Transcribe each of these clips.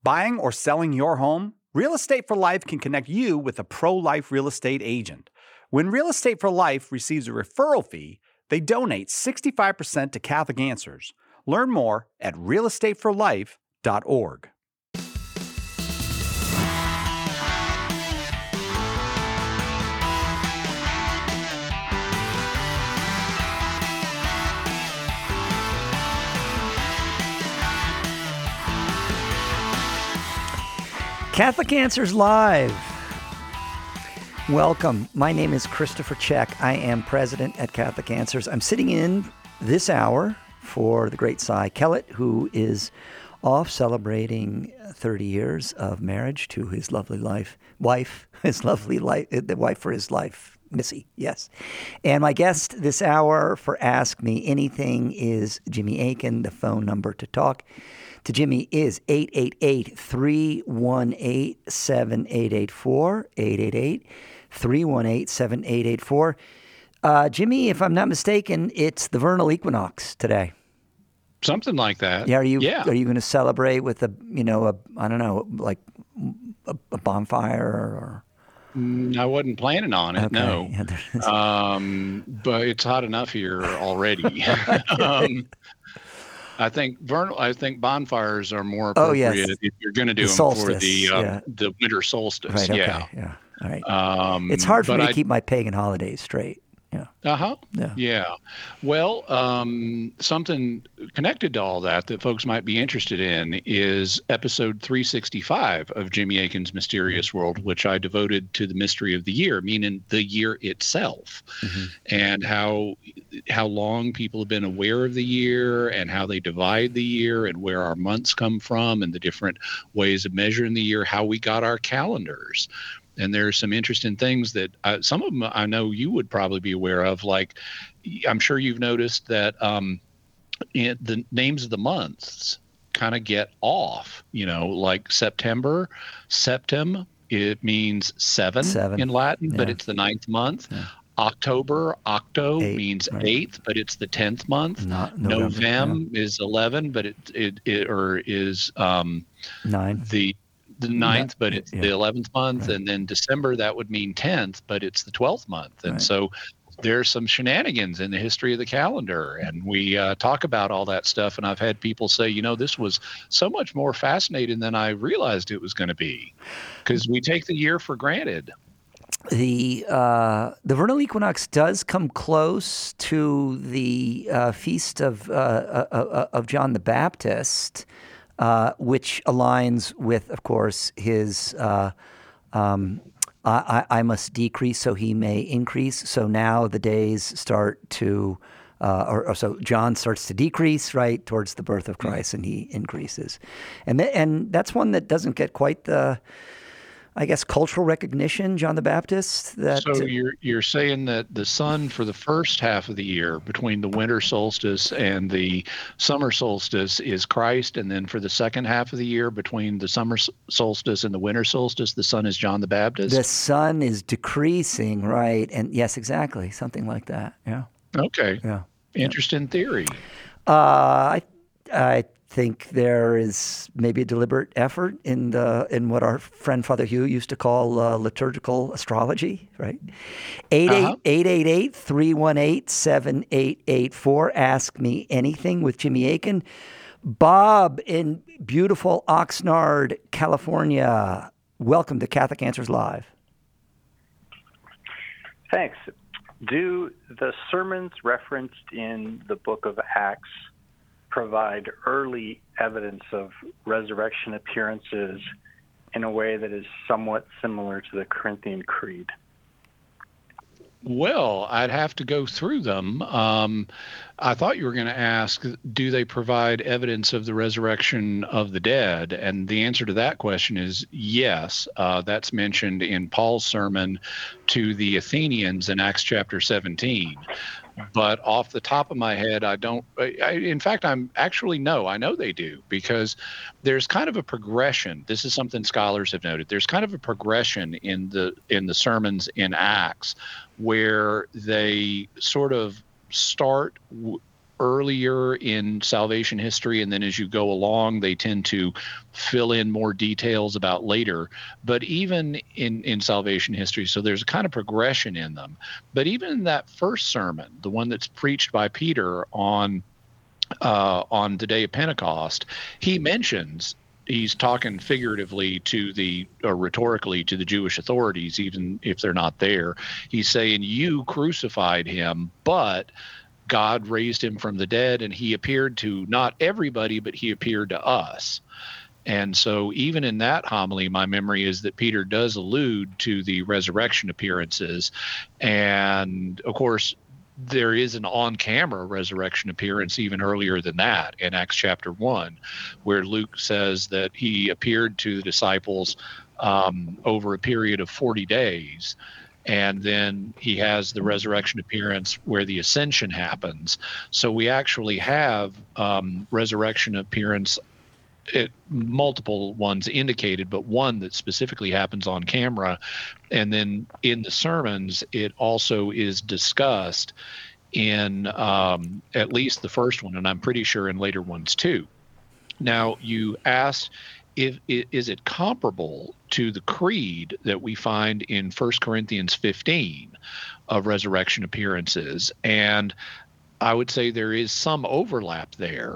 Buying or selling your home? Real Estate for Life can connect you with a pro-life real estate agent. When Real Estate for Life receives a referral fee, they donate 65% to Catholic Answers. Learn more at realestateforlife.org. Catholic Answers Live. Welcome. My name is Christopher Check. I am president at Catholic Answers. I'm sitting in this hour for the great Cy Kellett, who is off celebrating 30 years of marriage to his lovely wife, the wife for his life, Missy. Yes. And my guest this hour for Ask Me Anything is Jimmy Akin. The phone number to talk to Jimmy is 888-318-7884, 888-318-7884. Jimmy, if I'm not mistaken, it's the vernal equinox today. Something like that. Yeah. Are you going to celebrate with a bonfire or? I wasn't planning on it. Okay. No. Yeah, but it's hot enough here already. I think bonfires are more appropriate if you're going to do them for the winter solstice. Right, okay. Yeah. All right. It's hard for me to keep my pagan holidays straight. Yeah. Uh-huh. Yeah. Well, something connected to all that folks might be interested in is episode 365 of Jimmy Akin's Mysterious World, which I devoted to the mystery of the year, meaning the year itself, and how long people have been aware of the year and how they divide the year and where our months come from and the different ways of measuring the year, how we got our calendars. And there's some interesting things that some of them I know you would probably be aware of. Like, I'm sure you've noticed that the names of the months kind of get off. Like September, septem, it means seven in Latin, but it's the 9th month. Yeah. October, octo means 8th, but it's the 10th month. November is 11, but it is 9. The 9th, but it's the 11th month, and then December, that would mean 10th, but it's the 12th month. And so there's some shenanigans in the history of the calendar, and we talk about all that stuff. And I've had people say, this was so much more fascinating than I realized it was going to be, because we take the year for granted. The vernal equinox does come close to the feast of John the Baptist, which aligns with, of course, his I must decrease so he may increase. So now the days start to, so John starts to decrease, right, towards the birth of Christ, and he increases. And that's one that doesn't get quite the, I guess, cultural recognition, John the Baptist. So you're saying that the sun for the first half of the year between the winter solstice and the summer solstice is Christ, and then for the second half of the year between the summer solstice and the winter solstice, the sun is John the Baptist? The sun is decreasing, right? And yes, exactly, something like that. Yeah. Okay. Yeah. Interesting theory. I think there is maybe a deliberate effort in what our friend Father Hugh used to call liturgical astrology, right? 888-318-7884. Ask Me Anything with Jimmy Akin. Bob in beautiful Oxnard, California. Welcome to Catholic Answers Live. Thanks. Do the sermons referenced in the book of Acts provide early evidence of resurrection appearances in a way that is somewhat similar to the Corinthian Creed? Well, I'd have to go through them. I thought you were going to ask, do they provide evidence of the resurrection of the dead? And the answer to that question is yes. That's mentioned in Paul's sermon to the Athenians in Acts chapter 17. But off the top of my head, I don't. In fact, I know they do, because there's kind of a progression. This is something scholars have noted. There's kind of a progression in the sermons in Acts where they sort of start earlier in salvation history, and then as you go along, they tend to fill in more details about later. But even in salvation history, so there's a kind of progression in them. But even in that first sermon, the one that's preached by Peter on the day of Pentecost, he mentions, he's talking figuratively or rhetorically to the Jewish authorities, even if they're not there. He's saying, you crucified him, but God raised him from the dead, and he appeared to not everybody, but he appeared to us. And so even in that homily, my memory is that Peter does allude to the resurrection appearances. And of course, there is an on-camera resurrection appearance even earlier than that in Acts chapter 1, where Luke says that he appeared to the disciples over a period of 40 days. And then he has the resurrection appearance where the ascension happens. So we actually have resurrection appearance, multiple ones indicated, but one that specifically happens on camera. And then in the sermons, it also is discussed in at least the first one, and I'm pretty sure in later ones too. Now, you asked, is it comparable to the creed that we find in 1 Corinthians 15 of resurrection appearances? And I would say there is some overlap there,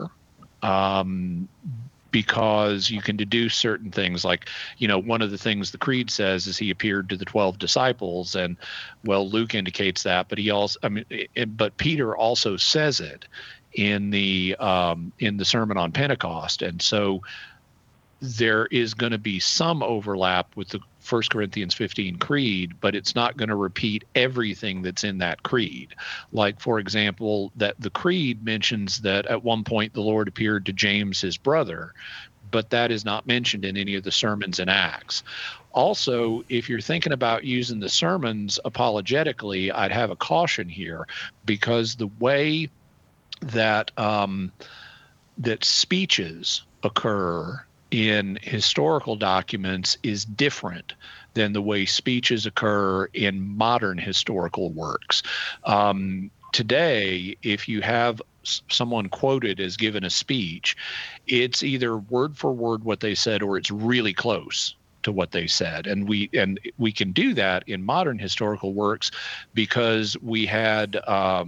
because you can deduce certain things, like, one of the things the creed says is he appeared to the 12 disciples, and well, Luke indicates that, but but Peter also says it in the Sermon on Pentecost. And so there is going to be some overlap with the 1 Corinthians 15 creed, but it's not going to repeat everything that's in that creed. Like, for example, that the creed mentions that at one point the Lord appeared to James, his brother, but that is not mentioned in any of the sermons in Acts. Also, if you're thinking about using the sermons apologetically, I'd have a caution here, because the way that that speeches occur in historical documents is different than the way speeches occur in modern historical works. Today, if you have someone quoted as given a speech, it's either word for word what they said, or it's really close to what they said. And we can do that in modern historical works because we had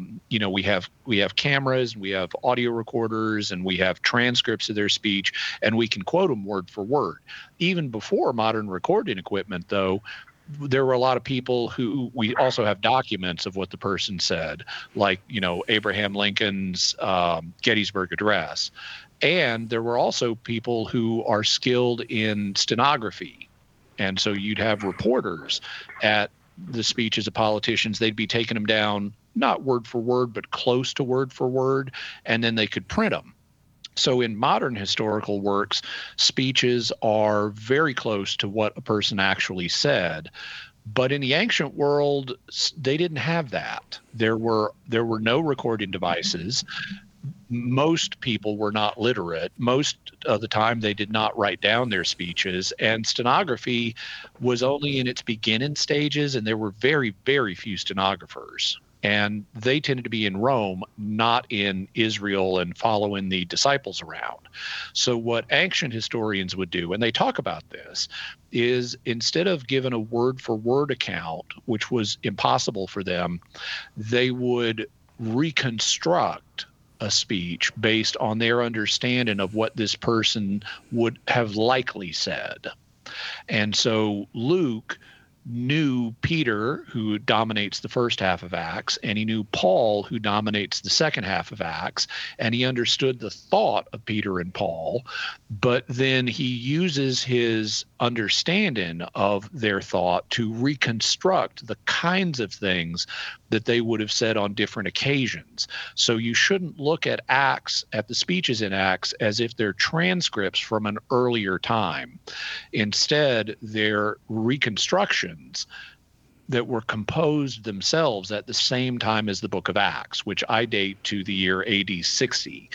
we have cameras, we have audio recorders, and we have transcripts of their speech, and we can quote them word for word. Even before modern recording equipment, though, there were a lot of people who we also have documents of what the person said, like Abraham Lincoln's Gettysburg Address. And there were also people who are skilled in stenography. And so you'd have reporters at the speeches of politicians. They'd be taking them down, not word for word, but close to word for word, and then they could print them. So in modern historical works, speeches are very close to what a person actually said. But in the ancient world, they didn't have that. There were no recording devices. Most people were not literate. Most of the time, they did not write down their speeches, and stenography was only in its beginning stages, and there were very, very few stenographers. And they tended to be in Rome, not in Israel and following the disciples around. So what ancient historians would do, and they talk about this, is instead of giving a word-for-word account, which was impossible for them, they would reconstruct a speech based on their understanding of what this person would have likely said. And so Luke knew Peter, who dominates the first half of Acts, and he knew Paul, who dominates the second half of Acts, and he understood the thought of Peter and Paul, but then he uses his understanding of their thought to reconstruct the kinds of things that they would have said on different occasions. So you shouldn't look at Acts, at the speeches in Acts, as if they're transcripts from an earlier time. Instead, they're reconstructions that were composed themselves at the same time as the book of Acts, which I date to the year AD 60.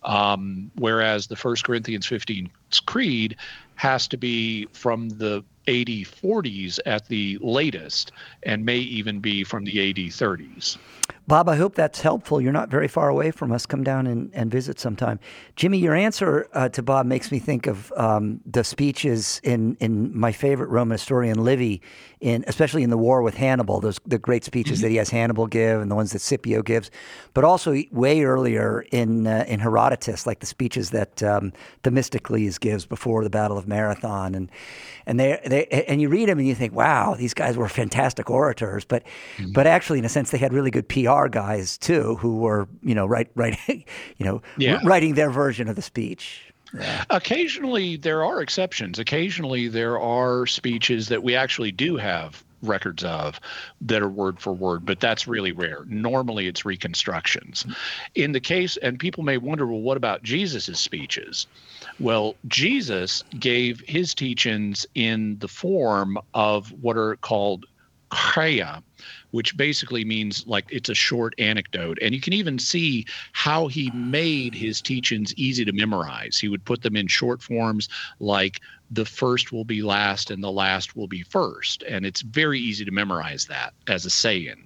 Whereas the 1 Corinthians 15 creed has to be from the AD 40s at the latest, and may even be from the AD 30s. Bob, I hope that's helpful. You're not very far away from us. Come down and visit sometime. Jimmy, your answer to Bob makes me think of the speeches in my favorite Roman historian, Livy, especially in the war with Hannibal, the great speeches that he has Hannibal give and the ones that Scipio gives, but also way earlier in Herodotus, like the speeches that Themistocles gives before the Battle of Marathon. And you read them and you think, wow, these guys were fantastic orators, but actually, in a sense, they had really good PR guys too, who were writing their version of the speech. Yeah. Occasionally, there are exceptions. Occasionally, there are speeches that we actually do have records of that are word for word, but that's really rare. Normally, it's reconstructions. In the case, and people may wonder, well, what about Jesus's speeches? Well, Jesus gave his teachings in the form of what are called chaya, which basically means like it's a short anecdote. And you can even see how he made his teachings easy to memorize. He would put them in short forms like the first will be last and the last will be first. And it's very easy to memorize that as a saying.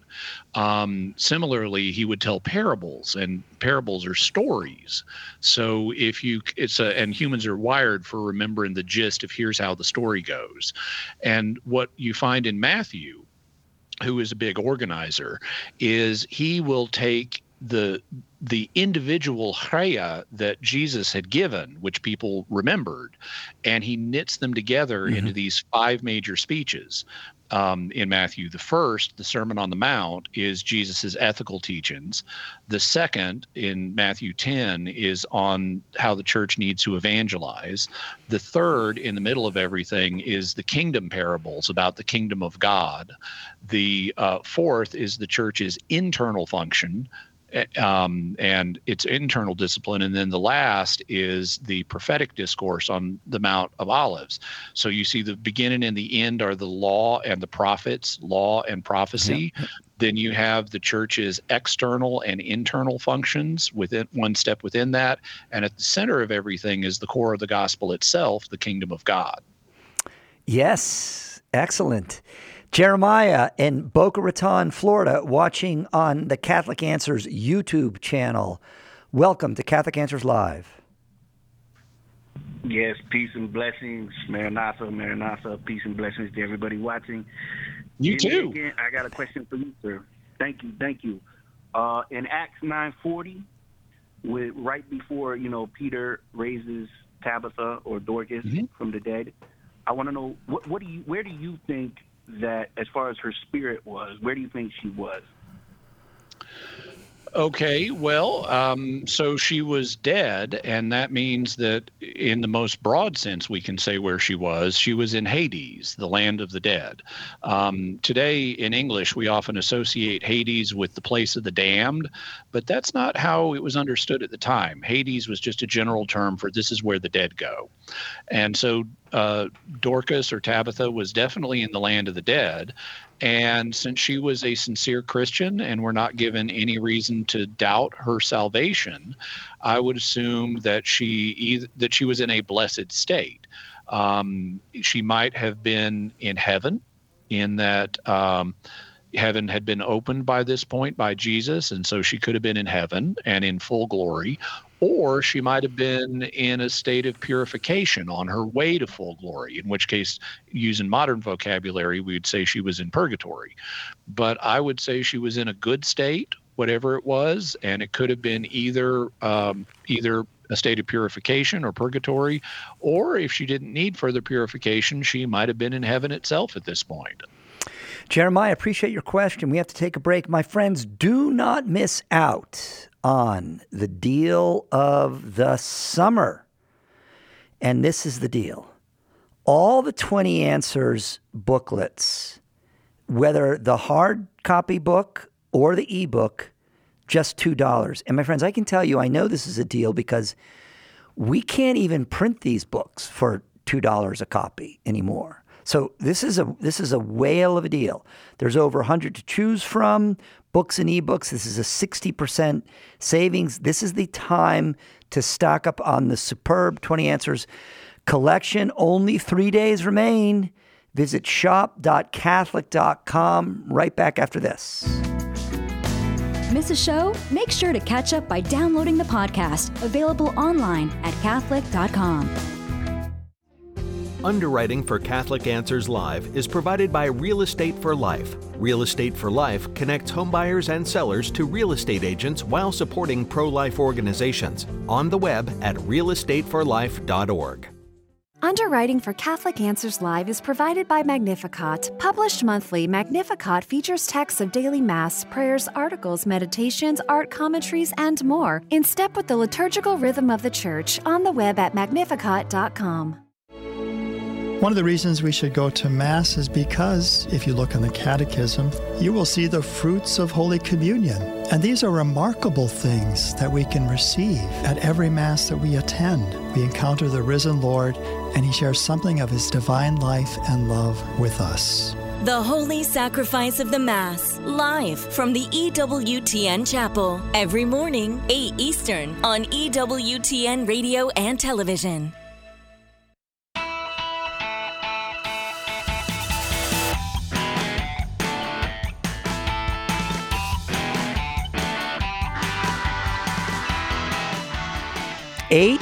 Similarly, he would tell parables, and parables are stories. So and humans are wired for remembering the gist of here's how the story goes. And what you find in Matthew, who is a big organizer, is he will take the individual chaya that Jesus had given, which people remembered, and he knits them together into these 5 major speeches. In Matthew, the first, the Sermon on the Mount, is Jesus's ethical teachings. The second, in Matthew 10, is on how the church needs to evangelize. The third, in the middle of everything, is the kingdom parables about the kingdom of God. The fourth is the church's internal function and its internal discipline. And then the last is the prophetic discourse on the Mount of Olives. So you see the beginning and the end are the law and the prophets, law and prophecy. Yeah. Then you have the church's external and internal functions within one step within that. And at the center of everything is the core of the gospel itself, the kingdom of God. Yes. Excellent. Jeremiah in Boca Raton, Florida, watching on the Catholic Answers YouTube channel. Welcome to Catholic Answers Live. Yes, peace and blessings. Maranatha, peace and blessings to everybody watching. You too. Again, I got a question for you, sir. Thank you. In Acts 9:40, right before, Peter raises Tabitha or Dorcas from the dead, I want to know, where do you think that, as far as her spirit was, where do you think she was? Okay, well, so she was dead, and that means that in the most broad sense, we can say where she was. She was in Hades, the land of the dead. Today, in English, we often associate Hades with the place of the damned, but that's not how it was understood at the time. Hades was just a general term for this is where the dead go. And so Dorcas or Tabitha was definitely in the land of the dead. And since she was a sincere Christian and we're not given any reason to doubt her salvation, I would assume that she was in a blessed state. She might have been in heaven, in that heaven had been opened by this point by Jesus, and so she could have been in heaven and in full glory. Or she might have been in a state of purification on her way to full glory, in which case, using modern vocabulary, we would say she was in purgatory. But I would say she was in a good state, whatever it was, and it could have been either a state of purification or purgatory, or if she didn't need further purification, she might have been in heaven itself at this point. Jeremiah, appreciate your question. We have to take a break. My friends, do not miss out on the deal of the summer. And this is the deal. All the 20 Answers booklets, whether the hard copy book or the ebook, just $2. And my friends, I can tell you, I know this is a deal because we can't even print these books for $2 a copy anymore. So this is a whale of a deal. There's over 100 to choose from, books and ebooks. This is a 60% savings. This is the time to stock up on the superb 20 Answers collection. Only 3 days remain. Visit shop.catholic.com. Right back after this. Miss a show? Make sure to catch up by downloading the podcast, available online at Catholic.com. Underwriting for Catholic Answers Live is provided by Real Estate for Life. Real Estate for Life connects homebuyers and sellers to real estate agents while supporting pro-life organizations. On the web at realestateforlife.org. Underwriting for Catholic Answers Live is provided by Magnificat. Published monthly, Magnificat features texts of daily Mass, prayers, articles, meditations, art commentaries, and more, in step with the liturgical rhythm of the Church, on the web at magnificat.com. One of the reasons we should go to Mass is because, if you look in the Catechism, you will see the fruits of Holy Communion. And these are remarkable things that we can receive at every Mass that we attend. We encounter the risen Lord, and He shares something of His divine life and love with us. The Holy Sacrifice of the Mass, live from the EWTN Chapel, every morning, 8 Eastern, on EWTN Radio and Television. Eight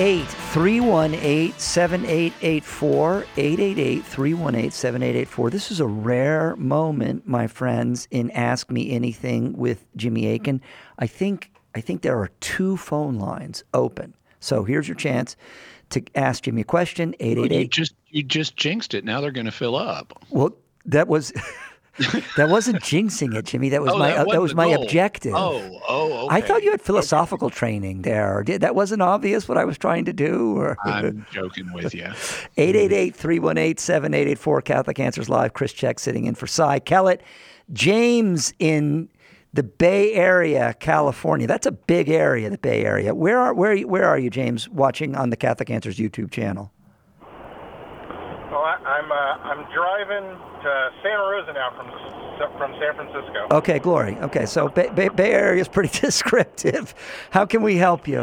888-318-7884, 888-318-7884. This is a rare moment, my friends, in Ask Me Anything with Jimmy Akin. I think there are 2 phone lines open. So here's your chance to ask Jimmy a question, 888. You just jinxed it. Now they're going to fill up. Well, that was... That wasn't jinxing it, Jimmy. That was my objective. Okay. I thought you had philosophical training there. That wasn't obvious what I was trying to do? Or? I'm joking with you. 888-318-7884, Catholic Answers Live. Chris Check sitting in for Cy Kellett. James in the Bay Area, California. That's a big area, the Bay Area. Where are you, James, watching on the Catholic Answers YouTube channel? Well, I'm driving to Santa Rosa now from San Francisco. Okay, glory. Okay, so Bay Area is pretty descriptive. How can we help you?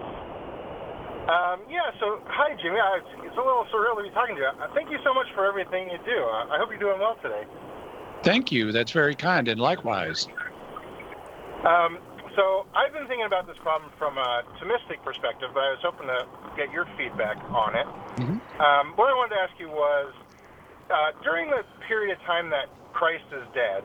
So hi, Jimmy. It's a little surreal to be talking to you. Thank you so much for everything you do. I hope you're doing well today. Thank you. That's very kind, and likewise. So I've been thinking about this problem from a Thomistic perspective, but I was hoping to get your feedback on it. Mm-hmm. What I wanted to ask you was, during the period of time that Christ is dead,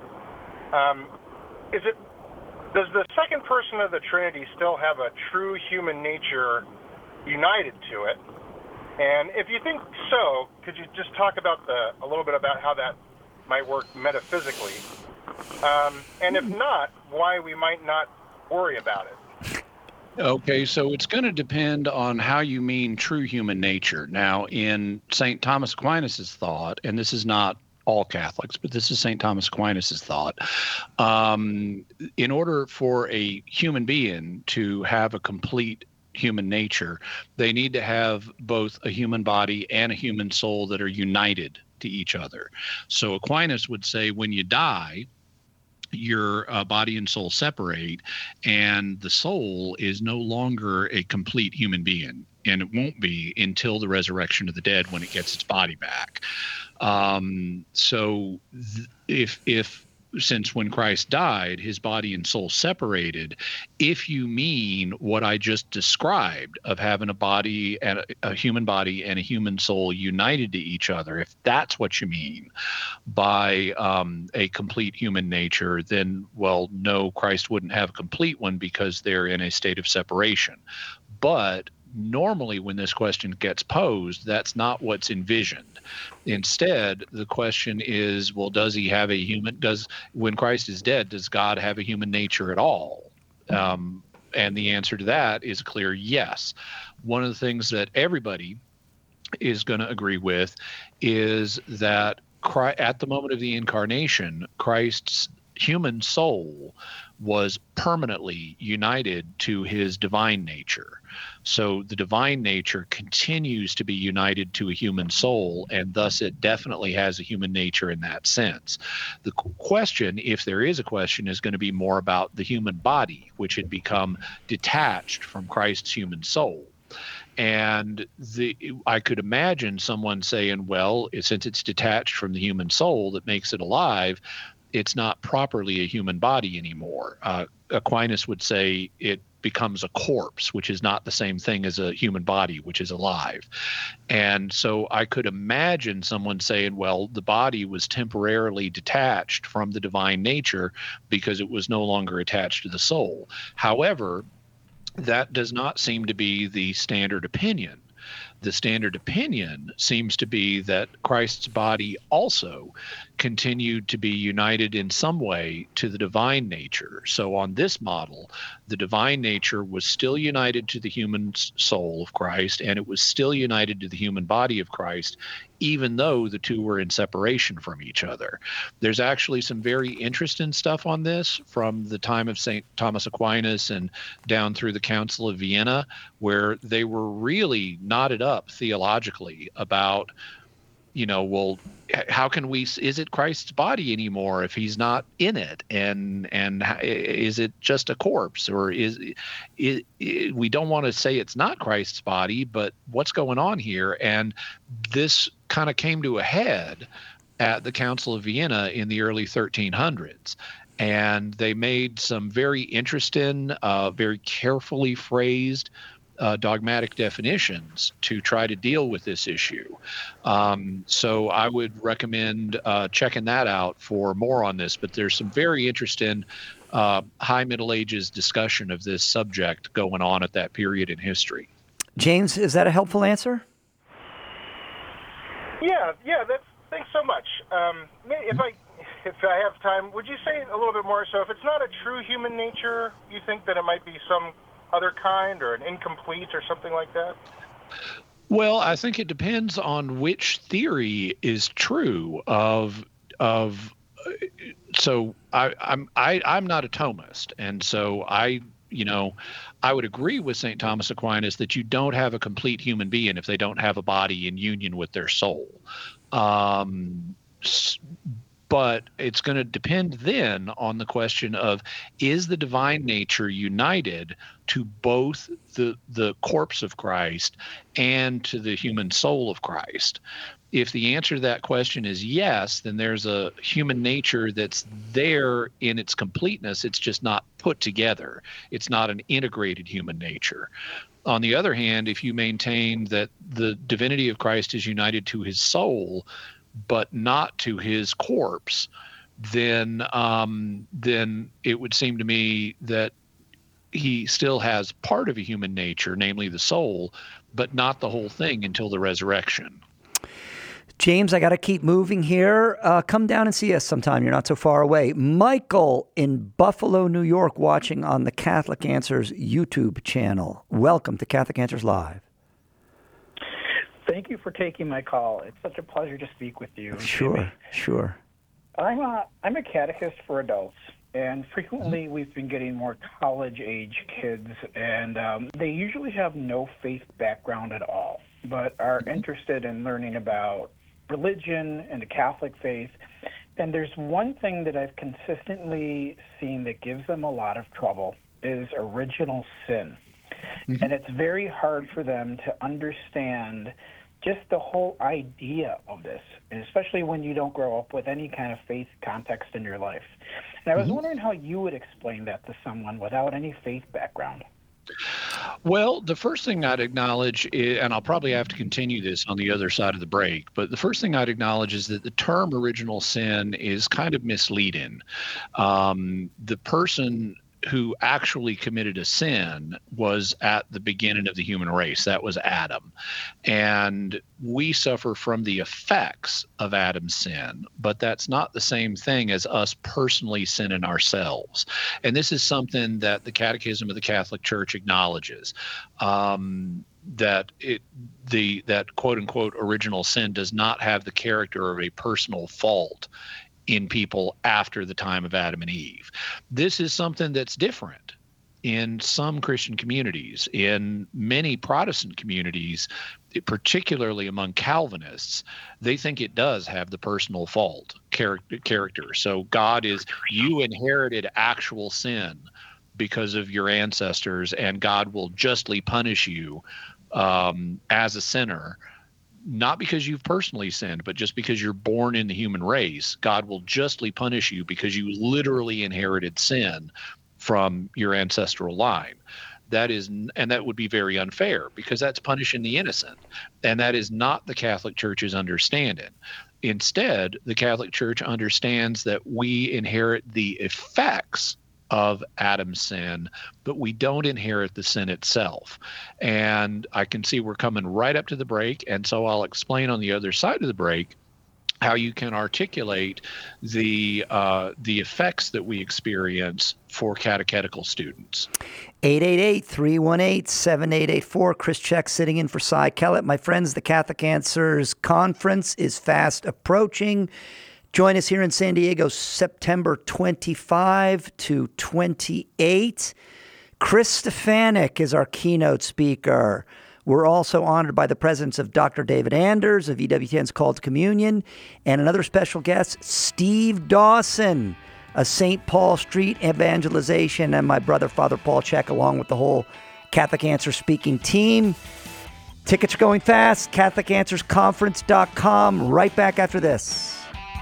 does the second person of the Trinity still have a true human nature united to it? And if you think so, could you just talk about a little bit about how that might work metaphysically? And if not, why we might not worry about it? Okay, so it's going to depend on how you mean true human nature. Now, in St. Thomas Aquinas' thought, and this is not all Catholics, but this is St. Thomas Aquinas' thought, in order for a human being to have a complete human nature, they need to have both a human body and a human soul that are united to each other. So Aquinas would say when you die, your body and soul separate, and the soul is no longer a complete human being, and it won't be until the resurrection of the dead when it gets its body back. Since when Christ died, his body and soul separated, if you mean what I just described of having a body and a human body and a human soul united to each other, if that's what you mean by a complete human nature, then, well, no, Christ wouldn't have a complete one because they're in a state of separation. But normally when this question gets posed, that's not what's envisioned. Instead, the question is, well, does he have when Christ is dead, does God have a human nature at all? And the answer to that is a clear yes. One of the things that everybody is going to agree with is that at the moment of the incarnation, Christ's human soul was permanently united to his divine nature. So the divine nature continues to be united to a human soul, and thus it definitely has a human nature in that sense. The question, if there is a question, is going to be more about the human body, which had become detached from Christ's human soul. And I could imagine someone saying, well, since it's detached from the human soul that makes it alive, it's not properly a human body anymore. Aquinas would say it becomes a corpse, which is not the same thing as a human body, which is alive. And so I could imagine someone saying, well, the body was temporarily detached from the divine nature because it was no longer attached to the soul. However, that does not seem to be the standard opinion. The standard opinion seems to be that Christ's body also continued to be united in some way to the divine nature. So on this model, the divine nature was still united to the human soul of Christ, and it was still united to the human body of Christ, even though the two were in separation from each other. There's actually some very interesting stuff on this from the time of St. Thomas Aquinas and down through the Council of Vienna, where they were really knotted up theologically about, well, how can we, is it Christ's body anymore if he's not in it? And is it just a corpse, or is we don't want to say it's not Christ's body, but what's going on here? And this kind of came to a head at the Council of Vienna in the early 1300s. And they made some very interesting, very carefully phrased dogmatic definitions to try to deal with this issue. So I would recommend checking that out for more on this. But there's some very interesting high Middle Ages discussion of this subject going on at that period in history. James, is that a helpful answer? Yeah. Thanks so much. If I have time, would you say a little bit more? So if it's not a true human nature, you think that it might be some other kind, or an incomplete, or something like that? Well, I think it depends on which theory is true so I'm not a Thomist, and so I would agree with St. Thomas Aquinas that you don't have a complete human being if they don't have a body in union with their soul. But it's going to depend then on the question of, is the divine nature united to both the corpse of Christ and to the human soul of Christ? If the answer to that question is yes, then there's a human nature that's there in its completeness. It's just not put together. It's not an integrated human nature. On the other hand, if you maintain that the divinity of Christ is united to his soul, but not to his corpse, then it would seem to me that he still has part of a human nature, namely the soul, but not the whole thing until the resurrection. James, I got to keep moving here. Come down and see us sometime. You're not so far away. Michael in Buffalo, New York, watching on the Catholic Answers YouTube channel. Welcome to Catholic Answers Live. Thank you for taking my call. It's such a pleasure to speak with you. Sure. I'm a catechist for adults, and frequently we've been getting more college-age kids, and they usually have no faith background at all, but are interested in learning about religion and the Catholic faith. And there's one thing that I've consistently seen that gives them a lot of trouble is original sin. Mm-hmm. And it's very hard for them to understand just the whole idea of this, and especially when you don't grow up with any kind of faith context in your life. And I was wondering how you would explain that to someone without any faith background. Well, the first thing I'd acknowledge, and I'll probably have to continue this on the other side of the break, but the first thing I'd acknowledge is that the term original sin is kind of misleading. The person who actually committed a sin was at the beginning of the human race. That was Adam. And we suffer from the effects of Adam's sin, but that's not the same thing as us personally sinning ourselves. And this is something that the Catechism of the Catholic Church acknowledges, that quote unquote original sin does not have the character of a personal fault in people after the time of Adam and Eve. This is something that's different in some Christian communities. In many Protestant communities, particularly among Calvinists, they think it does have the personal fault character. So you inherited actual sin because of your ancestors, and God will justly punish you as a sinner not because you've personally sinned, but just because you're born in the human race, God will justly punish you because you literally inherited sin from your ancestral line. And that would be very unfair because that's punishing the innocent. And that is not the Catholic Church's understanding. Instead, the Catholic Church understands that we inherit the effects of Adam's sin, but we don't inherit the sin itself. And I can see we're coming right up to the break, and so I'll explain on the other side of the break how you can articulate the effects that we experience for catechetical students. 888-318-7884. Chris Check sitting in for Cy Kellett. My friends, the Catholic Answers Conference is fast approaching. Join us here in San Diego, September 25 to 28. Chris Stefanik is our keynote speaker. We're also honored by the presence of Dr. David Anders of EWTN's Call to Communion and another special guest, Steve Dawson, a St. Paul Street evangelization, and my brother, Father Paul Check, along with the whole Catholic Answers speaking team. Tickets are going fast, CatholicAnswersConference.com. Right back after this.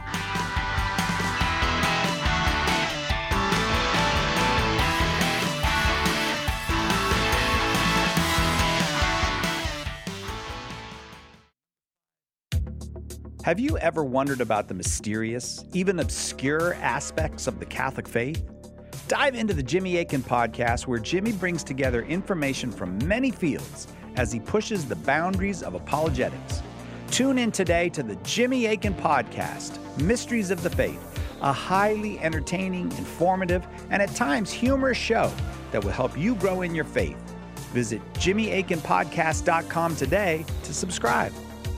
Have you ever wondered about the mysterious, even obscure aspects of the Catholic faith? Dive into the Jimmy Akin podcast, where Jimmy brings together information from many fields as he pushes the boundaries of apologetics. Tune in today to the Jimmy Akin podcast, Mysteries of the Faith, a highly entertaining, informative, and at times humorous show that will help you grow in your faith. Visit JimmyAkinPodcast.com today to subscribe.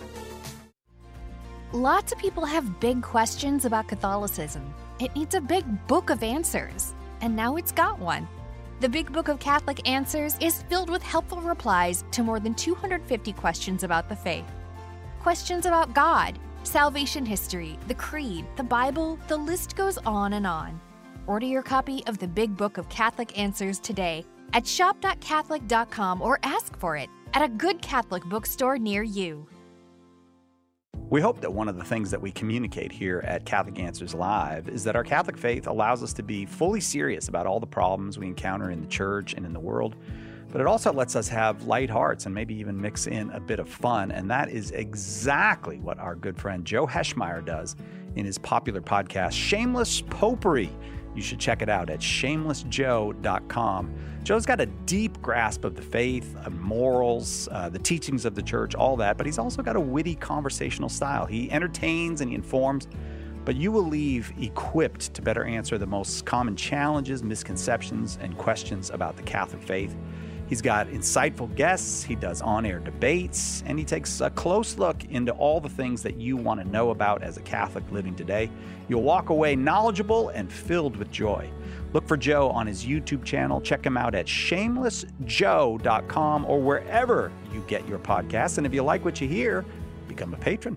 Lots of people have big questions about Catholicism. It needs a big book of answers, and now it's got one. The Big Book of Catholic Answers is filled with helpful replies to more than 250 questions about the faith. Questions about God, salvation history, the Creed, the Bible, the list goes on and on. Order your copy of the Big Book of Catholic Answers today at shop.catholic.com or ask for it at a good Catholic bookstore near you. We hope that one of the things that we communicate here at Catholic Answers Live is that our Catholic faith allows us to be fully serious about all the problems we encounter in the church and in the world, but it also lets us have light hearts and maybe even mix in a bit of fun, and that is exactly what our good friend Joe Heschmeyer does in his popular podcast, Shameless Popery. You should check it out at shamelessjoe.com. Joe's got a deep grasp of the faith, morals, the teachings of the church, all that, but he's also got a witty conversational style. He entertains and he informs, but you will leave equipped to better answer the most common challenges, misconceptions, and questions about the Catholic faith. He's got insightful guests, he does on-air debates, and he takes a close look into all the things that you want to know about as a Catholic living today. You'll walk away knowledgeable and filled with joy. Look for Joe on his YouTube channel. Check him out at shamelessjoe.com or wherever you get your podcasts. And if you like what you hear, become a patron.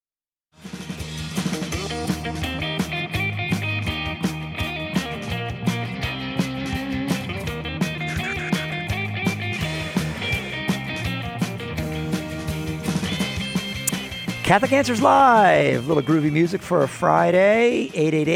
Catholic Answers Live. A little groovy music for a Friday.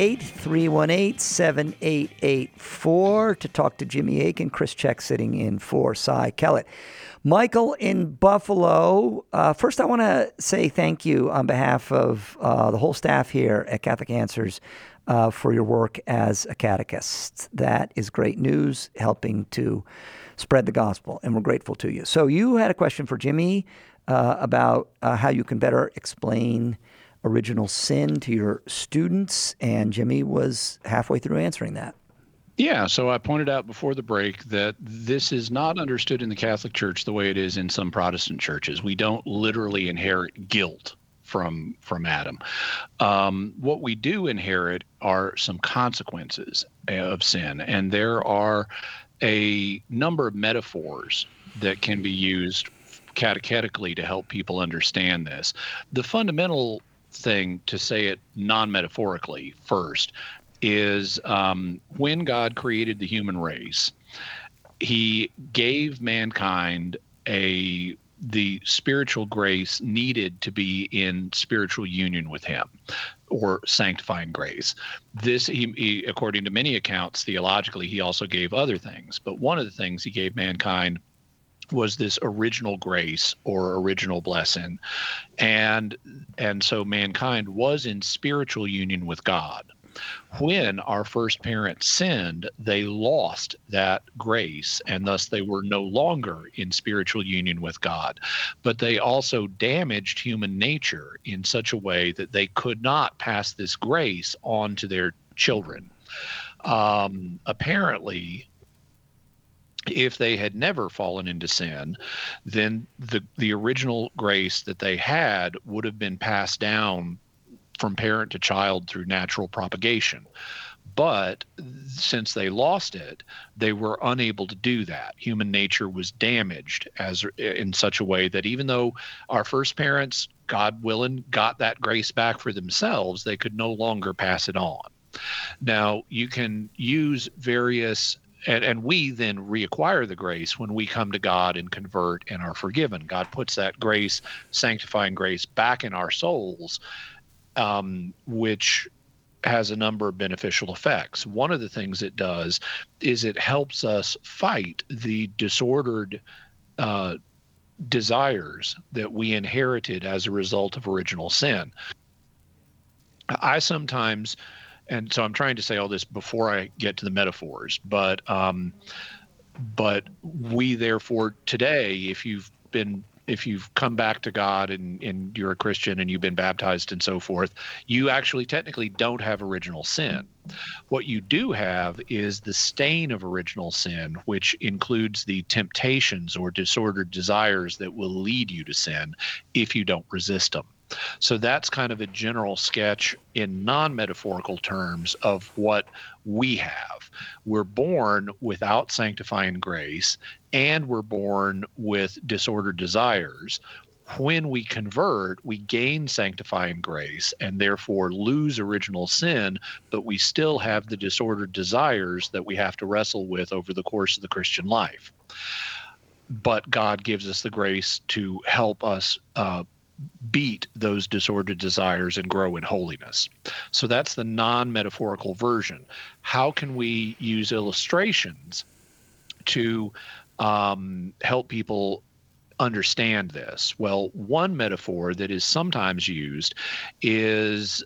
888-318-7884 to talk to Jimmy Akin. Chris Check sitting in for Cy Kellett. Michael in Buffalo. First, I want to say thank you on behalf of the whole staff here at Catholic Answers for your work as a catechist. That is great news, helping to spread the gospel, and we're grateful to you. So you had a question for Jimmy about how you can better explain original sin to your students, and Jimmy was halfway through answering that. Yeah, so I pointed out before the break that this is not understood in the Catholic Church the way it is in some Protestant churches. We don't literally inherit guilt from Adam. What we do inherit are some consequences of sin, and there are a number of metaphors that can be used catechetically to help people understand this. The fundamental thing, to say it non-metaphorically first, is when God created the human race, he gave mankind a the spiritual grace needed to be in spiritual union with him, or sanctifying grace. This, he, according to many accounts, theologically, he also gave other things. But one of the things he gave mankind was this original grace or original blessing. And so mankind was in spiritual union with God. When our first parents sinned, they lost that grace, and thus they were no longer in spiritual union with God. But they also damaged human nature in such a way that they could not pass this grace on to their children. Apparently, if they had never fallen into sin, then the original grace that they had would have been passed down from parent to child through natural propagation. But since they lost it, they were unable to do that. Human nature was damaged in such a way that even though our first parents, God willing, got that grace back for themselves, they could no longer pass it on. Now, you can use various, and we then reacquire the grace when we come to God and convert and are forgiven. God puts that grace, sanctifying grace, back in our souls, which has a number of beneficial effects. One of the things it does is it helps us fight the disordered desires that we inherited as a result of original sin. I sometimes, and so I'm trying to say all this before I get to the metaphors, but we therefore today, if you've come back to God and you're a Christian and you've been baptized and so forth, you actually technically don't have original sin. What you do have is the stain of original sin, which includes the temptations or disordered desires that will lead you to sin if you don't resist them. So that's kind of a general sketch in non-metaphorical terms of what we have. We're born without sanctifying grace, and we're born with disordered desires. When we convert, we gain sanctifying grace and therefore lose original sin, but we still have the disordered desires that we have to wrestle with over the course of the Christian life. But God gives us the grace to help us beat those disordered desires and grow in holiness. So that's the non-metaphorical version. How can we use illustrations to help people understand this? Well, one metaphor that is sometimes used is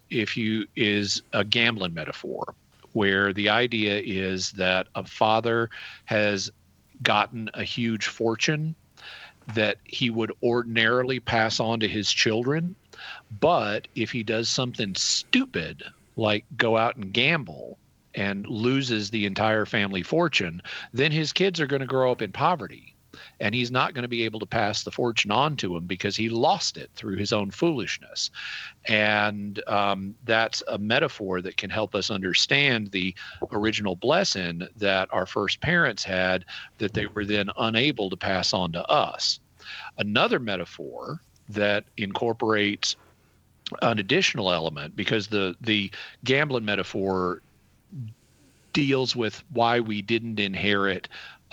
a gambling metaphor, where the idea is that a father has gotten a huge fortune that he would ordinarily pass on to his children. But if he does something stupid, like go out and gamble and loses the entire family fortune, then his kids are going to grow up in poverty. And he's not going to be able to pass the fortune on to him because he lost it through his own foolishness. And that's a metaphor that can help us understand the original blessing that our first parents had that they were then unable to pass on to us. Another metaphor that incorporates an additional element, because the gambling metaphor deals with why we didn't inherit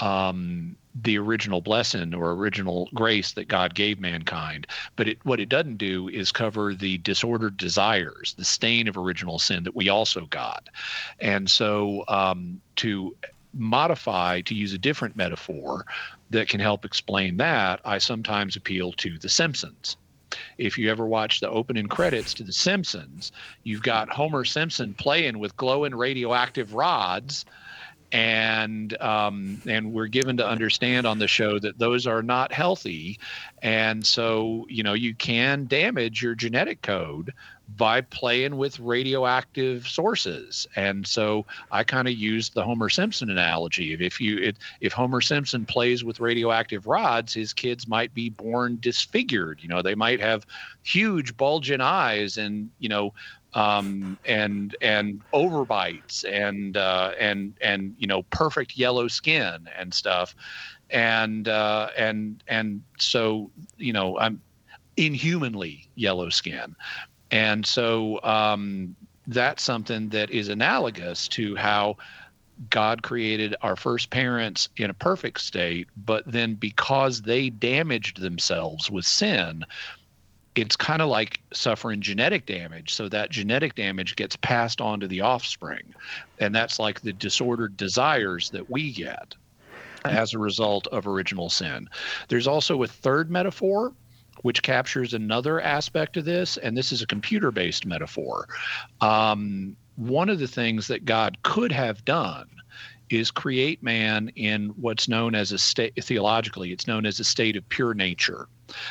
the original blessing or original grace that God gave mankind. But what it doesn't do is cover the disordered desires, the stain of original sin that we also got. And so to use a different metaphor that can help explain that, I sometimes appeal to The Simpsons. If you ever watch the opening credits to The Simpsons, you've got Homer Simpson playing with glowing radioactive rods, and we're given to understand on the show that those are not healthy. And so, you can damage your genetic code by playing with radioactive sources. And so I kind of used the Homer Simpson analogy. If Homer Simpson plays with radioactive rods, his kids might be born disfigured. They might have huge bulging eyes and, and overbites and perfect yellow skin and stuff. And so, I'm inhumanly yellow skin. And so that's something that is analogous to how God created our first parents in a perfect state, but then because they damaged themselves with sin, it's kind of like suffering genetic damage. So that genetic damage gets passed on to the offspring. And that's like the disordered desires that we get as a result of original sin. There's also a third metaphor, which captures another aspect of this, and this is a computer-based metaphor. One of the things that God could have done is create man in what's known as a state, theologically, it's known as a state of pure nature.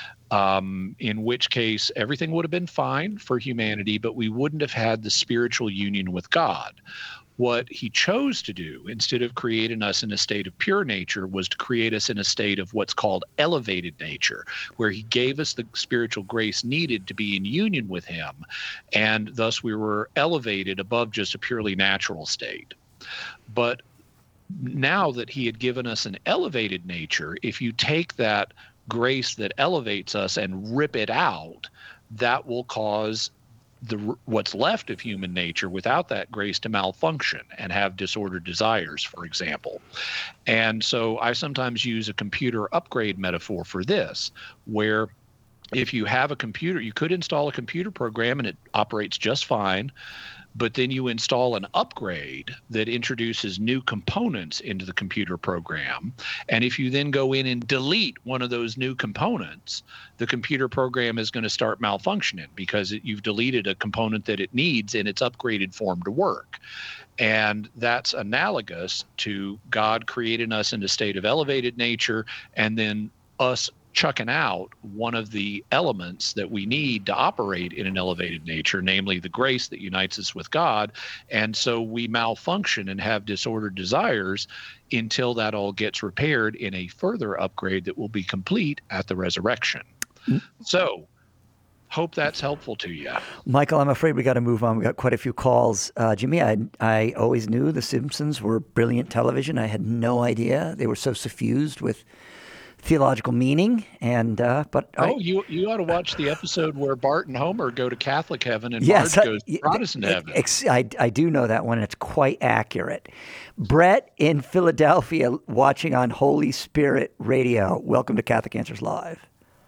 In which case everything would have been fine for humanity, but we wouldn't have had the spiritual union with God. What he chose to do, instead of creating us in a state of pure nature, was to create us in a state of what's called elevated nature, where he gave us the spiritual grace needed to be in union with him, and thus we were elevated above just a purely natural state. But now that he had given us an elevated nature, if you take that grace that elevates us and rip it out, that will cause what's left of human nature without that grace to malfunction and have disordered desires, for example. And so I sometimes use a computer upgrade metaphor for this, where if you have a computer, you could install a computer program and it operates just fine, but then you install an upgrade that introduces new components into the computer program. And if you then go in and delete one of those new components, the computer program is going to start malfunctioning because you've deleted a component that it needs in its upgraded form to work. And that's analogous to God creating us in a state of elevated nature and then us chucking out one of the elements that we need to operate in an elevated nature, namely the grace that unites us with God. And so we malfunction and have disordered desires until that all gets repaired in a further upgrade that will be complete at the resurrection. So hope that's helpful to you. Michael, I'm afraid we got to move on. We got quite a few calls. Jimmy, I always knew The Simpsons were brilliant television. I had no idea they were so suffused with theological meaning, and you ought to watch the episode where Bart and Homer go to Catholic heaven and Marge goes to Protestant heaven. I do know that one, and it's quite accurate. Brett in Philadelphia, watching on Holy Spirit Radio. Welcome to Catholic Answers Live.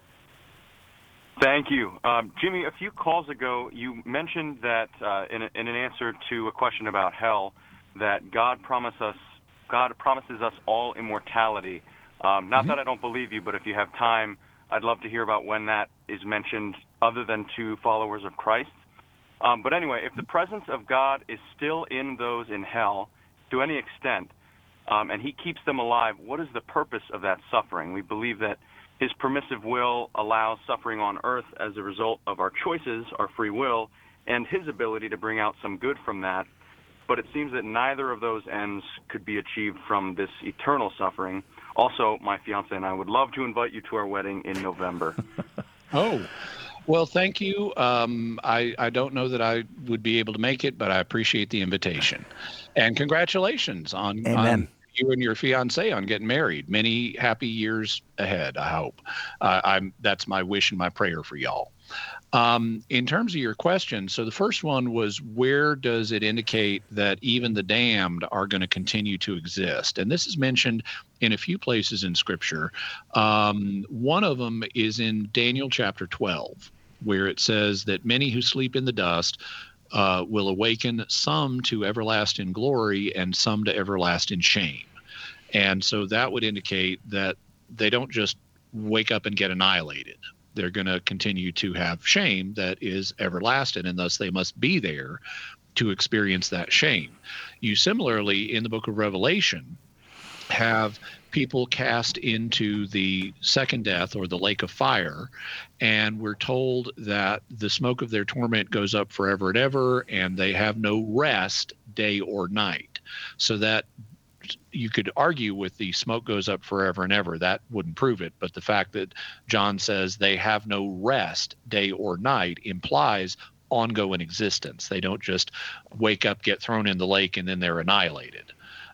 Thank you. Jimmy, a few calls ago, you mentioned that in an answer to a question about hell, that God promises us all immortality. Not that I don't believe you, but if you have time, I'd love to hear about when that is mentioned other than to followers of Christ. But anyway, if the presence of God is still in those in hell to any extent, and he keeps them alive, what is the purpose of that suffering? We believe that his permissive will allows suffering on earth as a result of our choices, our free will, and his ability to bring out some good from that. But it seems that neither of those ends could be achieved from this eternal suffering. Also, my fiance and I would love to invite you to our wedding in November. Oh, well, thank you. I don't know that I would be able to make it, but I appreciate the invitation. And congratulations on you and your fiance on getting married. Many happy years ahead, I hope. That's my wish and my prayer for y'all. In terms of your question, so the first one was, where does it indicate that even the damned are going to continue to exist? And this is mentioned in a few places in Scripture. One of them is in Daniel chapter 12, where it says that many who sleep in the dust will awaken, some to everlasting glory and some to everlasting shame. And so that would indicate that they don't just wake up and get annihilated. They're going to continue to have shame that is everlasting, and thus they must be there to experience that shame. You similarly, in the book of Revelation, have people cast into the second death or the lake of fire, and we're told that the smoke of their torment goes up forever and ever, and they have no rest day or night. So that you could argue with the smoke goes up forever and ever, that wouldn't prove it. But the fact that John says they have no rest day or night implies ongoing existence. They don't just wake up, get thrown in the lake, and then they're annihilated.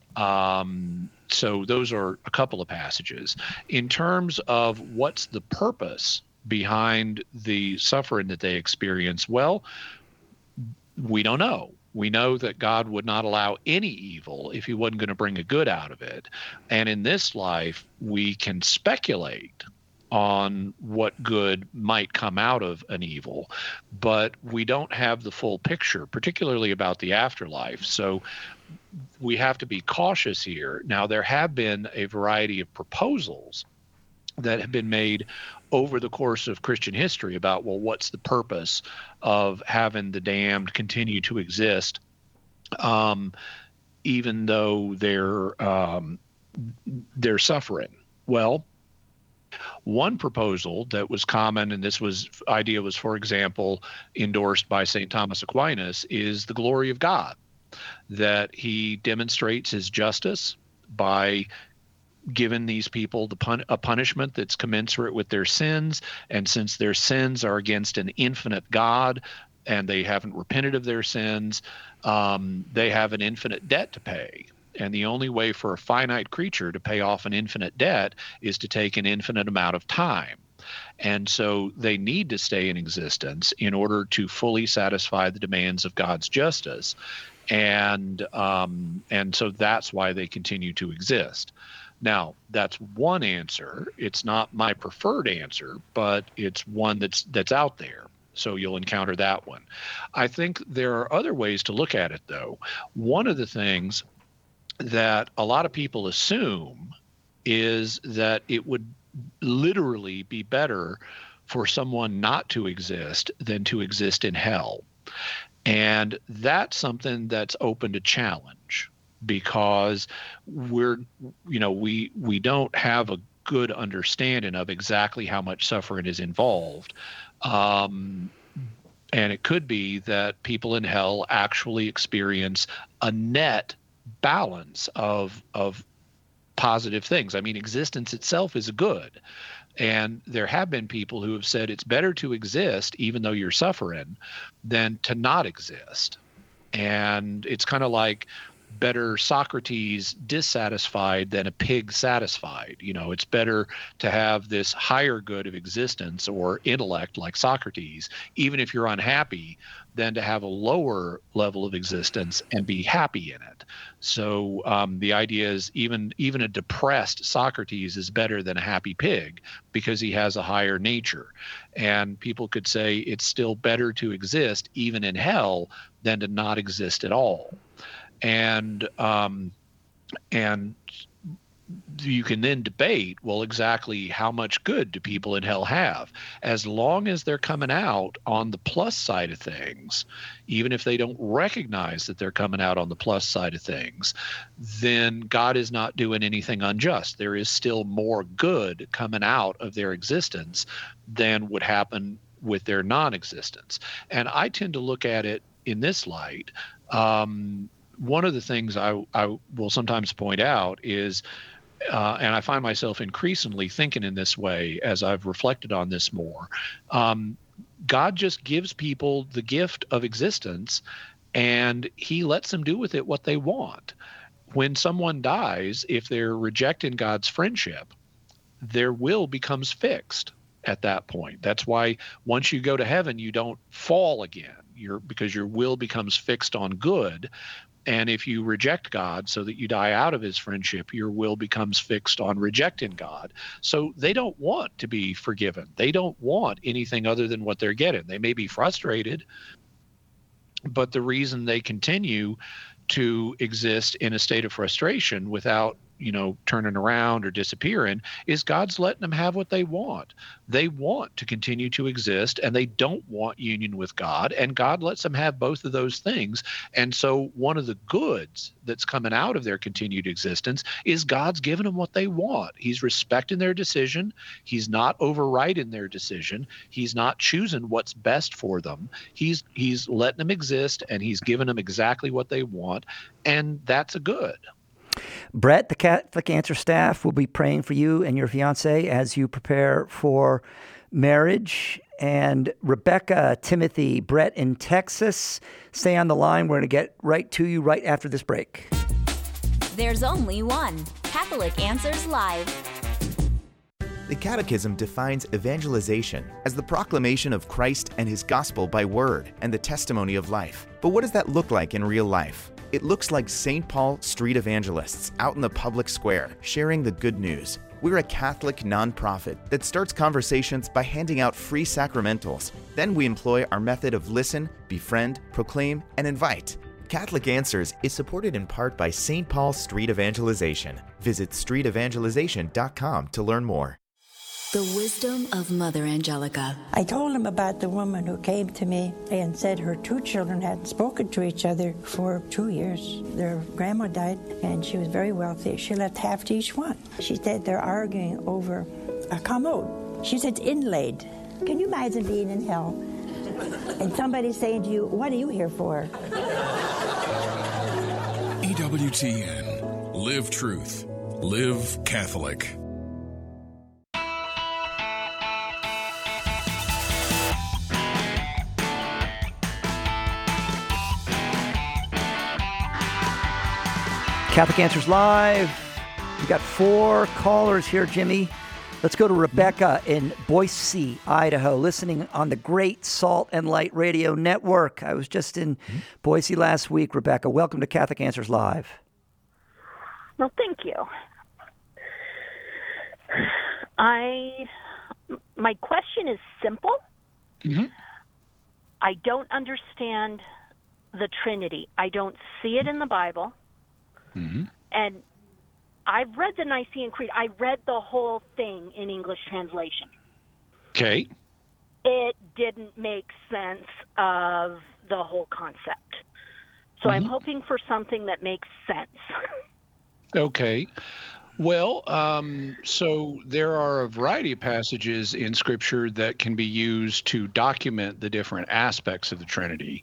So those are a couple of passages. In terms of what's the purpose behind the suffering that they experience, well, we don't know. We know that God would not allow any evil if he wasn't going to bring a good out of it. And in this life, we can speculate on what good might come out of an evil, but we don't have the full picture, particularly about the afterlife. So we have to be cautious here. Now, there have been a variety of proposals that have been made over the course of Christian history about, well, what's the purpose of having the damned continue to exist, even though they're suffering? Well, one proposal that was common, and this idea was, for example, endorsed by St. Thomas Aquinas, is the glory of God, that he demonstrates his justice by given these people a punishment that's commensurate with their sins. And since their sins are against an infinite God and they haven't repented of their sins, they have an infinite debt to pay. And the only way for a finite creature to pay off an infinite debt is to take an infinite amount of time. And so they need to stay in existence in order to fully satisfy the demands of God's justice. And so that's why they continue to exist. Now, that's one answer. It's not my preferred answer, but it's one that's out there. So you'll encounter that one. I think there are other ways to look at it, though. One of the things that a lot of people assume is that it would literally be better for someone not to exist than to exist in hell. And that's something that's open to challenge, because we don't have a good understanding of exactly how much suffering is involved. And it could be that people in hell actually experience a net balance of positive things. I mean, existence itself is a good. And there have been people who have said it's better to exist, even though you're suffering, than to not exist. And it's kind of like better Socrates dissatisfied than a pig satisfied. It's better to have this higher good of existence or intellect like Socrates, even if you're unhappy, than to have a lower level of existence and be happy in it. So the idea is even a depressed Socrates is better than a happy pig because he has a higher nature. And people could say it's still better to exist even in hell than to not exist at all. And you can then debate, well, exactly how much good do people in hell have? As long as they're coming out on the plus side of things, even if they don't recognize that they're coming out on the plus side of things, then God is not doing anything unjust. There is still more good coming out of their existence than would happen with their non-existence. And I tend to look at it in this light. One of the things I will sometimes point out is, and I find myself increasingly thinking in this way as I've reflected on this more, God just gives people the gift of existence and he lets them do with it what they want. When someone dies, if they're rejecting God's friendship, their will becomes fixed at that point. That's why once you go to heaven, you don't fall again, because your will becomes fixed on good. And if you reject God so that you die out of his friendship, your will becomes fixed on rejecting God. So they don't want to be forgiven. They don't want anything other than what they're getting. They may be frustrated, but the reason they continue to exist in a state of frustration without turning around or disappearing is God's letting them have what they want. They want to continue to exist and they don't want union with God, and God lets them have both of those things. And so one of the goods that's coming out of their continued existence is God's giving them what they want. He's respecting their decision. He's not overriding their decision. He's not choosing what's best for them. He's letting them exist and he's giving them exactly what they want, and that's a good. Brett, the Catholic Answer staff will be praying for you and your fiancé as you prepare for marriage. And Rebecca, Timothy, Brett in Texas, stay on the line. We're going to get right to you right after this break. There's only one Catholic Answers Live. The Catechism defines evangelization as the proclamation of Christ and His gospel by word and the testimony of life. But what does that look like in real life? It looks like St. Paul street evangelists out in the public square sharing the good news. We're a Catholic nonprofit that starts conversations by handing out free sacramentals. Then we employ our method of listen, befriend, proclaim, and invite. Catholic Answers is supported in part by St. Paul Street Evangelization. Visit streetevangelization.com to learn more. The wisdom of Mother Angelica. I told him about the woman who came to me and said her 2 children hadn't spoken to each other for 2 years. Their grandma died, and she was very wealthy. She left half to each one. She said they're arguing over a commode. She said it's inlaid. Can you imagine being in hell and somebody saying to you, "What are you here for?" EWTN. Live truth. Live Catholic. Catholic Answers Live. We got 4 callers here, Jimmy. Let's go to Rebecca in Boise, Idaho, listening on the Great Salt and Light Radio Network. I was just in Boise last week. Rebecca, welcome to Catholic Answers Live. Well, thank you. My question is simple. Mm-hmm. I don't understand the Trinity. I don't see it in the Bible. Mm-hmm. And I've read the Nicene Creed. I read the whole thing in English translation. Okay. It didn't make sense of the whole concept. So I'm hoping for something that makes sense. Okay. Well, so there are a variety of passages in Scripture that can be used to document the different aspects of the Trinity.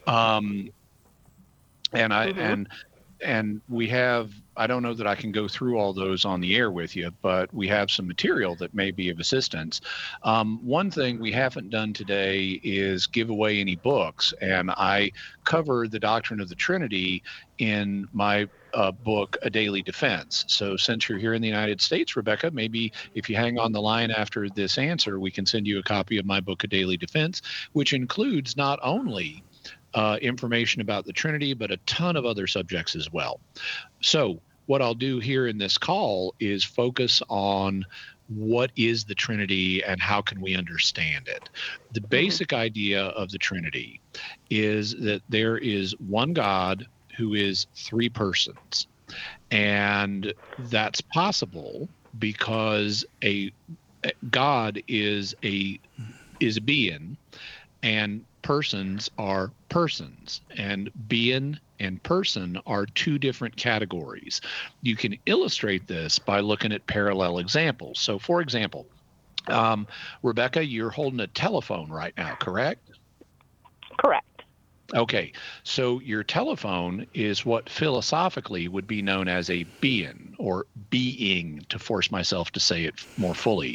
And we have, I don't know that I can go through all those on the air with you, but we have some material that may be of assistance. One thing we haven't done today is give away any books, and I cover the doctrine of the Trinity in my book, A Daily Defense. So since you're here in the United States, Rebecca, maybe if you hang on the line after this answer, we can send you a copy of my book, A Daily Defense, which includes not only information about the Trinity, but a ton of other subjects as well. So what I'll do here in this call is focus on what is the Trinity and how can we understand it. The basic idea of the Trinity is that there is one God who is 3 persons. And that's possible because a God is a being, and persons are persons, and being and person are 2 different categories. You can illustrate this by looking at parallel examples. So, for example, Rebecca, you're holding a telephone right now, correct? Correct. Okay, so your telephone is what philosophically would be known as a being, or being, to force myself to say it more fully.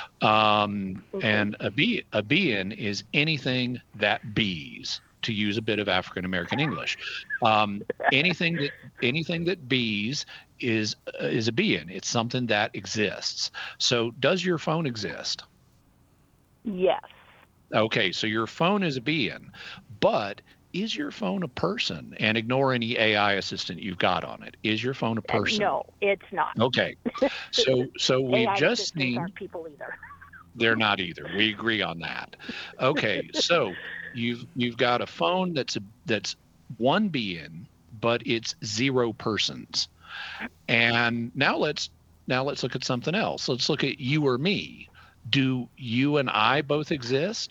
And a being is anything that bees, to use a bit of African American English. Anything that bees is a being. It's something that exists. So does your phone exist? Yes. Okay, so your phone is a being, but is your phone a person? And ignore any AI assistant you've got on it. Is your phone a person? No, it's not. Okay. So we've AI just seen aren't people either. They're not either. We agree on that. Okay. So you've got a phone that's one being, but it's 0 persons. And now let's look at something else. Let's look at you or me. Do you and I both exist?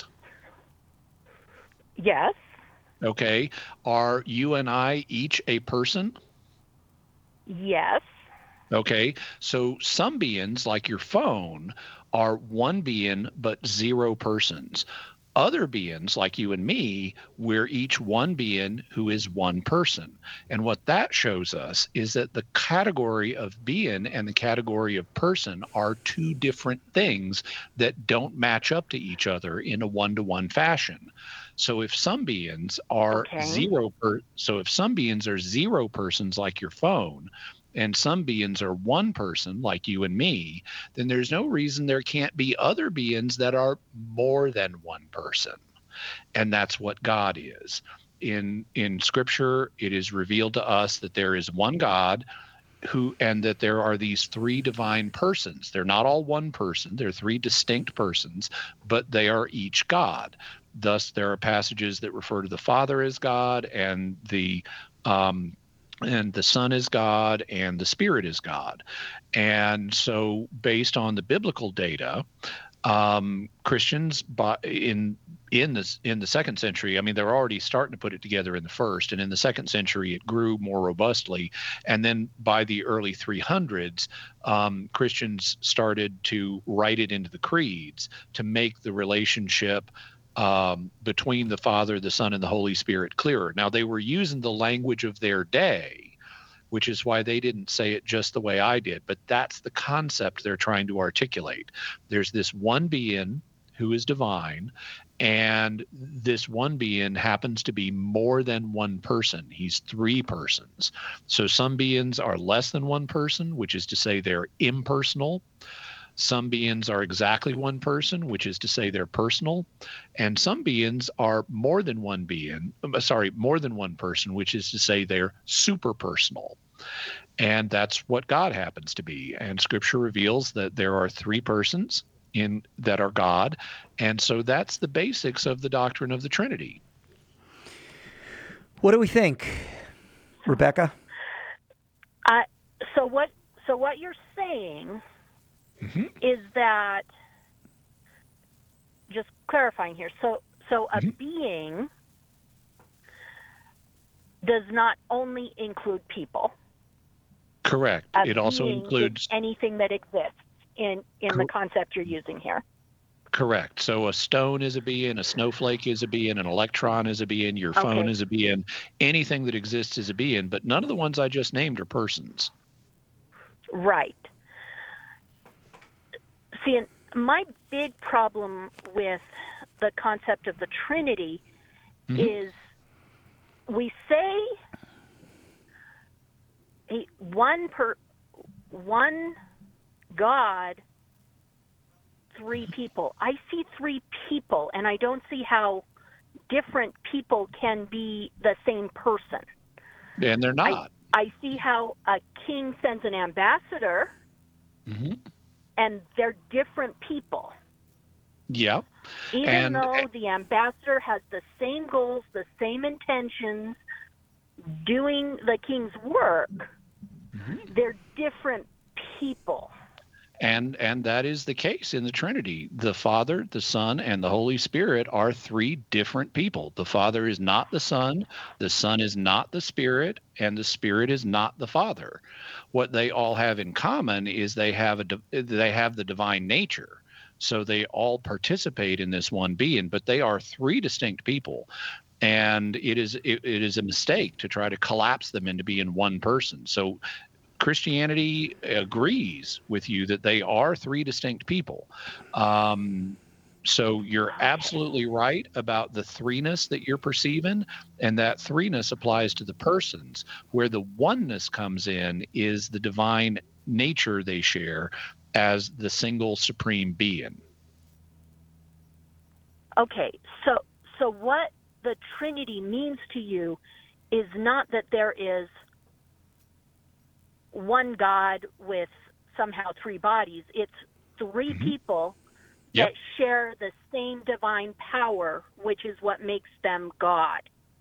Yes. Okay. Are you and I each a person? Yes. Okay. So some beings, like your phone, are one being but 0 persons. Other beings, like you and me, we're each one being who is one person. And what that shows us is that the category of being and the category of person are 2 different things that don't match up to each other in a one-to-one fashion. So if some beings are 0 persons like your phone, and some beings are one person, like you and me, then there's no reason there can't be other beings that are more than one person. And that's what God is. In Scripture, it is revealed to us that there is one God and that there are these three divine persons. They're not all one person. They're three distinct persons, but they are each God. Thus, there are passages that refer to the Father as God, and the Son is God, and the Spirit is God. And so, based on the biblical data, Christians in the second century, I mean, they're already starting to put it together in the first, and in the second century it grew more robustly. And then by the early 300s, Christians started to write it into the creeds to make the relationship between the Father, the Son, and the Holy Spirit clearer. Now, they were using the language of their day, which is why they didn't say it just the way I did. But that's the concept they're trying to articulate. There's this one being who is divine, and this one being happens to be more than one person. He's three persons. So some beings are less than one person, which is to say they're impersonal. Some beings are exactly one person, which is to say they're personal. And some beings are more than one person, which is to say they're super personal. And that's what God happens to be. And Scripture reveals that there are three persons that are God. And so that's the basics of the doctrine of the Trinity. What do we think, Rebecca? So what you're saying is that, just clarifying here, so a being does not only include people. Correct. It also includes anything that exists in the concept you're using here. Correct. So a stone is a being, a snowflake is a being, an electron is a being, your phone is a being, anything that exists is a being, but none of the ones I just named are persons. Right. See, my big problem with the concept of the Trinity is we say one God, three people. I see three people, and I don't see how different people can be the same person. And they're not. I see how a king sends an ambassador, and they're different people. Yeah. Even though the ambassador has the same goals, the same intentions, doing the king's work, they're different people. And that is the case in the Trinity. The Father, the Son, and the Holy Spirit are three different people. The Father is not the Son is not the Spirit, and the Spirit is not the Father. What they all have in common is they have the divine nature. So they all participate in this one being, but they are three distinct people. And it is a mistake to try to collapse them into being one person. So Christianity agrees with you that they are three distinct people. So you're absolutely right about the threeness that you're perceiving, and that threeness applies to the persons. Where the oneness comes in is the divine nature they share as the single supreme being. Okay, so what the Trinity means to you is not that there is one God with somehow three bodies. It's three people that share the same divine power, which is what makes them God.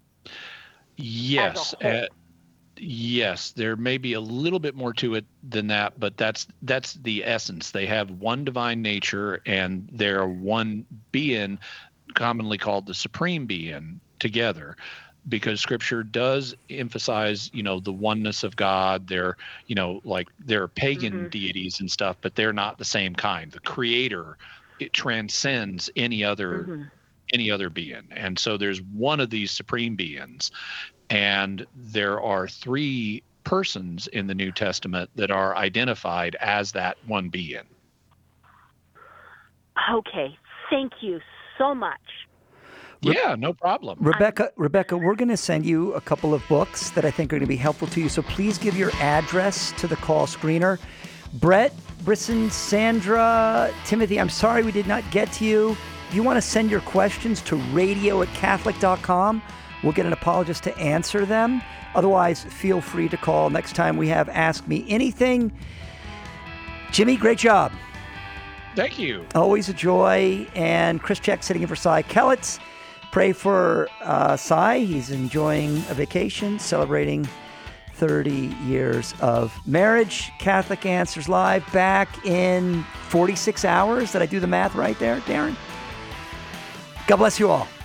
Yes. Yes, there may be a little bit more to it than that, but that's the essence. They have one divine nature, and they're one being, commonly called the supreme being, together. Because Scripture does emphasize, the oneness of God. They're, they're pagan deities and stuff, but they're not the same kind. The Creator, it transcends any other being, and so there's one of these supreme beings, and there are three persons in the New Testament that are identified as that one being. Okay, thank you so much. Yeah, no problem. Rebecca, we're going to send you a couple of books that I think are going to be helpful to you. So please give your address to the call screener. Brett, Brisson, Sandra, Timothy, I'm sorry we did not get to you. If you want to send your questions to radio@catholic.com, we'll get an apologist to answer them. Otherwise, feel free to call next time we have Ask Me Anything. Jimmy, great job. Thank you. Always a joy. And Chris Check sitting in for Cy Kellett. Pray for Cy. He's enjoying a vacation, celebrating 30 years of marriage. Catholic Answers Live back in 46 hours. Did I do the math right there, Darren? God bless you all.